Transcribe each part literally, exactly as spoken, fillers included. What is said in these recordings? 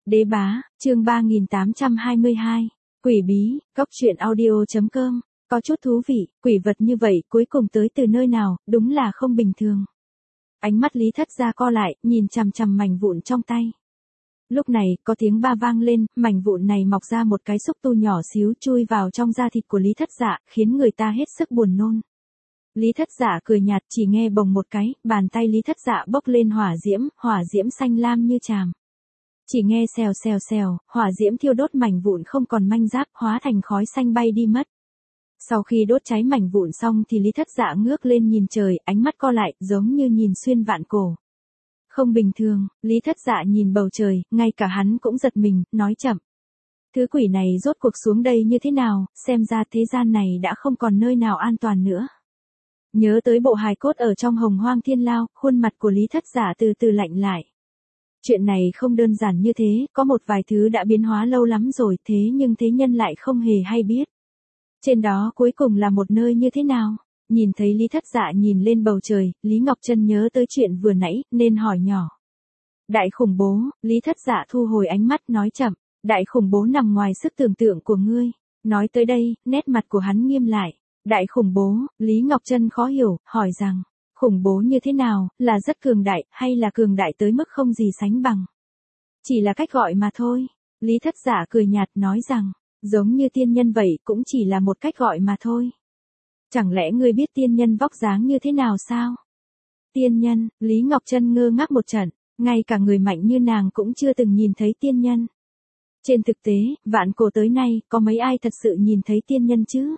Đế bá, chương ba nghìn tám trăm hai mươi hai. Quỷ bí, cốc truyện audio chấm com. Có chút thú vị, quỷ vật như vậy cuối cùng tới từ nơi nào, đúng là không bình thường. Ánh mắt Lý Thất Gia co lại, nhìn chằm chằm mảnh vụn trong tay. Lúc này, có tiếng ba vang lên, mảnh vụn này mọc ra một cái xúc tu nhỏ xíu chui vào trong da thịt của Lý Thất Dạ, khiến người ta hết sức buồn nôn. Lý Thất Dạ cười nhạt, chỉ nghe bồng một cái, bàn tay Lý Thất Dạ bốc lên hỏa diễm, hỏa diễm xanh lam như tràm. Chỉ nghe xèo xèo xèo, hỏa diễm thiêu đốt mảnh vụn không còn manh giáp, hóa thành khói xanh bay đi mất. Sau khi đốt cháy mảnh vụn xong thì Lý Thất Dạ ngước lên nhìn trời, ánh mắt co lại, giống như nhìn xuyên vạn cổ. Không bình thường, Lý Thất Dạ nhìn bầu trời, ngay cả hắn cũng giật mình, nói chậm. Thứ quỷ này rốt cuộc xuống đây như thế nào, xem ra thế gian này đã không còn nơi nào an toàn nữa. Nhớ tới bộ hài cốt ở trong Hồng Hoang Thiên Lao, khuôn mặt của Lý Thất Dạ từ từ lạnh lại. Chuyện này không đơn giản như thế, có một vài thứ đã biến hóa lâu lắm rồi, thế nhưng thế nhân lại không hề hay biết. Trên đó cuối cùng là một nơi như thế nào? Nhìn thấy Lý Thất Dạ nhìn lên bầu trời, Lý Ngọc Trân nhớ tới chuyện vừa nãy, nên hỏi nhỏ. Đại khủng bố, Lý Thất Dạ thu hồi ánh mắt nói chậm, đại khủng bố nằm ngoài sức tưởng tượng của ngươi. Nói tới đây, nét mặt của hắn nghiêm lại. Đại khủng bố, Lý Ngọc Trân khó hiểu, hỏi rằng, khủng bố như thế nào, là rất cường đại, hay là cường đại tới mức không gì sánh bằng? Chỉ là cách gọi mà thôi. Lý Thất Dạ cười nhạt nói rằng, giống như tiên nhân vậy cũng chỉ là một cách gọi mà thôi. Chẳng lẽ ngươi biết tiên nhân vóc dáng như thế nào sao? Tiên nhân, Lý Ngọc Trân ngơ ngác một trận, ngay cả người mạnh như nàng cũng chưa từng nhìn thấy tiên nhân. Trên thực tế, vạn cổ tới nay, có mấy ai thật sự nhìn thấy tiên nhân chứ?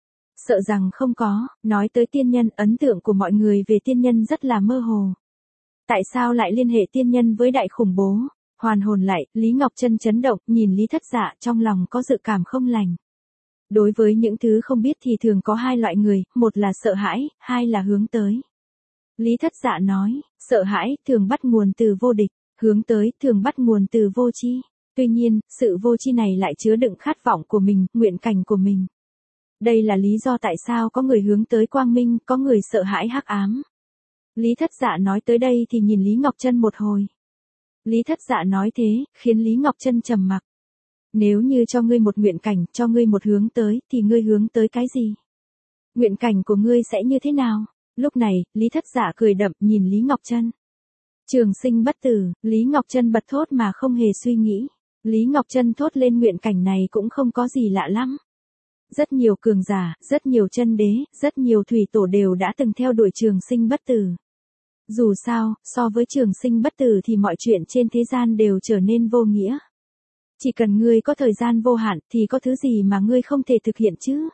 Sợ rằng không có, nói tới tiên nhân, ấn tượng của mọi người về tiên nhân rất là mơ hồ. Tại sao lại liên hệ tiên nhân với đại khủng bố? Hoàn hồn lại, Lý Ngọc Trân chấn động, nhìn Lý Thất Dạ trong lòng có dự cảm không lành. Đối với những thứ không biết thì thường có hai loại người, một là sợ hãi, hai là hướng tới. Lý Thất Dạ nói, sợ hãi thường bắt nguồn từ vô địch, hướng tới thường bắt nguồn từ vô tri. Tuy nhiên, sự vô tri này lại chứa đựng khát vọng của mình, nguyện cảnh của mình. Đây là lý do tại sao có người hướng tới quang minh, có người sợ hãi hắc ám. Lý Thất Dạ nói tới đây thì nhìn Lý Ngọc Trân một hồi. Lý Thất Dạ nói thế, khiến Lý Ngọc Trân trầm mặc. Nếu như cho ngươi một nguyện cảnh, cho ngươi một hướng tới, thì ngươi hướng tới cái gì? Nguyện cảnh của ngươi sẽ như thế nào? Lúc này, Lý Thất Dạ cười đậm nhìn Lý Ngọc Trân. Trường sinh bất tử, Lý Ngọc Trân bật thốt mà không hề suy nghĩ. Lý Ngọc Trân thốt lên nguyện cảnh này cũng không có gì lạ lắm. Rất nhiều cường giả, rất nhiều chân đế, rất nhiều thủy tổ đều đã từng theo đuổi trường sinh bất tử. Dù sao, so với trường sinh bất tử thì mọi chuyện trên thế gian đều trở nên vô nghĩa. Chỉ cần ngươi có thời gian vô hạn thì có thứ gì mà ngươi không thể thực hiện chứ?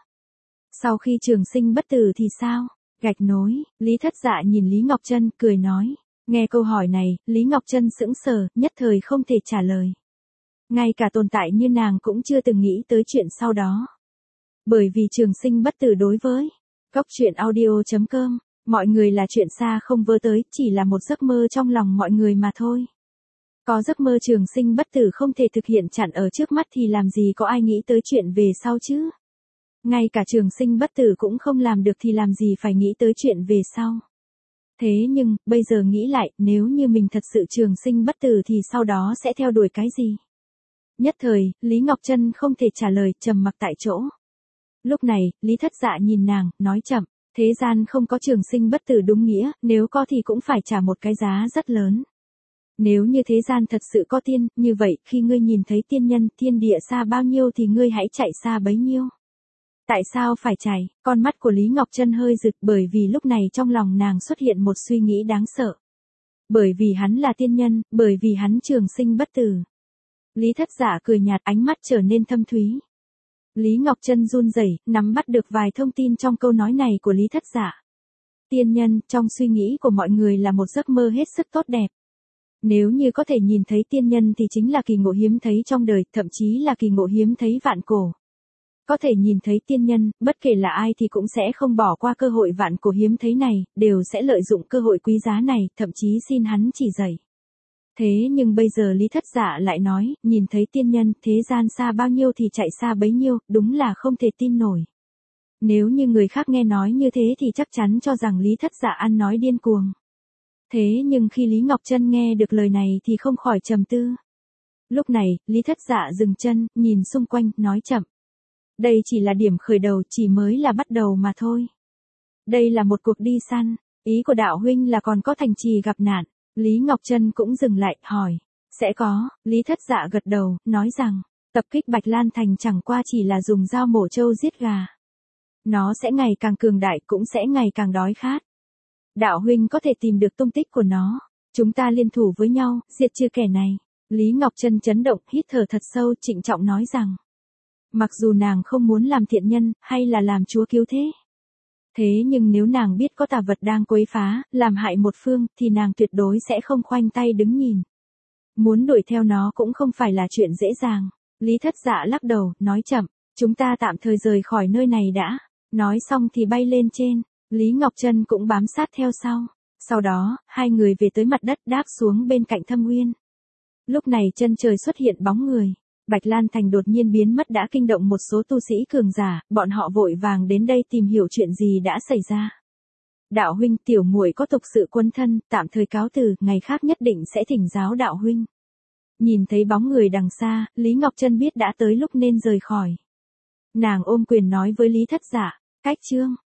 Sau khi trường sinh bất tử thì sao? Gạch nối, Lý Thất Dạ nhìn Lý Ngọc Trân cười nói. Nghe câu hỏi này, Lý Ngọc Trân sững sờ, nhất thời không thể trả lời. Ngay cả tồn tại như nàng cũng chưa từng nghĩ tới chuyện sau đó. Bởi vì trường sinh bất tử đối với cốc truyện audio chấm com, mọi người là chuyện xa không vơ tới, chỉ là một giấc mơ trong lòng mọi người mà thôi. Có giấc mơ trường sinh bất tử không thể thực hiện chặn ở trước mắt thì làm gì có ai nghĩ tới chuyện về sau chứ? Ngay cả trường sinh bất tử cũng không làm được thì làm gì phải nghĩ tới chuyện về sau? Thế nhưng, bây giờ nghĩ lại, nếu như mình thật sự trường sinh bất tử thì sau đó sẽ theo đuổi cái gì? Nhất thời, Lý Ngọc Trân không thể trả lời, trầm mặc tại chỗ. Lúc này, Lý Thất Dạ nhìn nàng, nói chậm, thế gian không có trường sinh bất tử đúng nghĩa, nếu có thì cũng phải trả một cái giá rất lớn. Nếu như thế gian thật sự có tiên, như vậy, khi ngươi nhìn thấy tiên nhân, thiên địa xa bao nhiêu thì ngươi hãy chạy xa bấy nhiêu. Tại sao phải chạy? Con mắt của Lý Ngọc Trân hơi rực bởi vì lúc này trong lòng nàng xuất hiện một suy nghĩ đáng sợ. Bởi vì hắn là tiên nhân, bởi vì hắn trường sinh bất tử. Lý Thất Dạ cười nhạt, ánh mắt trở nên thâm thúy. Lý Ngọc Trân run rẩy, nắm bắt được vài thông tin trong câu nói này của Lý Thất Dạ. Tiên nhân, trong suy nghĩ của mọi người là một giấc mơ hết sức tốt đẹp. Nếu như có thể nhìn thấy tiên nhân thì chính là kỳ ngộ hiếm thấy trong đời, thậm chí là kỳ ngộ hiếm thấy vạn cổ. Có thể nhìn thấy tiên nhân, bất kể là ai thì cũng sẽ không bỏ qua cơ hội vạn cổ hiếm thấy này, đều sẽ lợi dụng cơ hội quý giá này, thậm chí xin hắn chỉ dạy. Thế nhưng bây giờ Lý Thất Dạ lại nói, nhìn thấy tiên nhân, thế gian xa bao nhiêu thì chạy xa bấy nhiêu, đúng là không thể tin nổi. Nếu như người khác nghe nói như thế thì chắc chắn cho rằng Lý Thất Dạ ăn nói điên cuồng. Thế nhưng khi Lý Ngọc Trân nghe được lời này thì không khỏi trầm tư. Lúc này, Lý Thất Dạ dừng chân, nhìn xung quanh, nói chậm. Đây chỉ là điểm khởi đầu, chỉ mới là bắt đầu mà thôi. Đây là một cuộc đi săn, ý của đạo huynh là còn có thành trì gặp nạn. Lý Ngọc Trân cũng dừng lại, hỏi. Sẽ có, Lý Thất Dạ gật đầu, nói rằng, tập kích Bạch Lan Thành chẳng qua chỉ là dùng dao mổ trâu giết gà. Nó sẽ ngày càng cường đại, cũng sẽ ngày càng đói khát. Đạo huynh có thể tìm được tung tích của nó. Chúng ta liên thủ với nhau, diệt trừ kẻ này. Lý Ngọc Trân chấn động, hít thở thật sâu, trịnh trọng nói rằng. Mặc dù nàng không muốn làm thiện nhân, hay là làm chúa cứu thế. Thế nhưng nếu nàng biết có tà vật đang quấy phá, làm hại một phương, thì nàng tuyệt đối sẽ không khoanh tay đứng nhìn. Muốn đuổi theo nó cũng không phải là chuyện dễ dàng. Lý Thất Dạ lắc đầu, nói chậm, chúng ta tạm thời rời khỏi nơi này đã. Nói xong thì bay lên trên, Lý Ngọc Trân cũng bám sát theo sau. Sau đó, hai người về tới mặt đất đáp xuống bên cạnh Thâm Uyên. Lúc này chân trời xuất hiện bóng người. Bạch Lan Thành đột nhiên biến mất đã kinh động một số tu sĩ cường giả, bọn họ vội vàng đến đây tìm hiểu chuyện gì đã xảy ra. Đạo huynh, tiểu muội có tục sự quân thân, tạm thời cáo từ, ngày khác nhất định sẽ thỉnh giáo đạo huynh. Nhìn thấy bóng người đằng xa, Lý Ngọc Trân biết đã tới lúc nên rời khỏi. Nàng ôm quyền nói với Lý Thất Dạ, cách chương.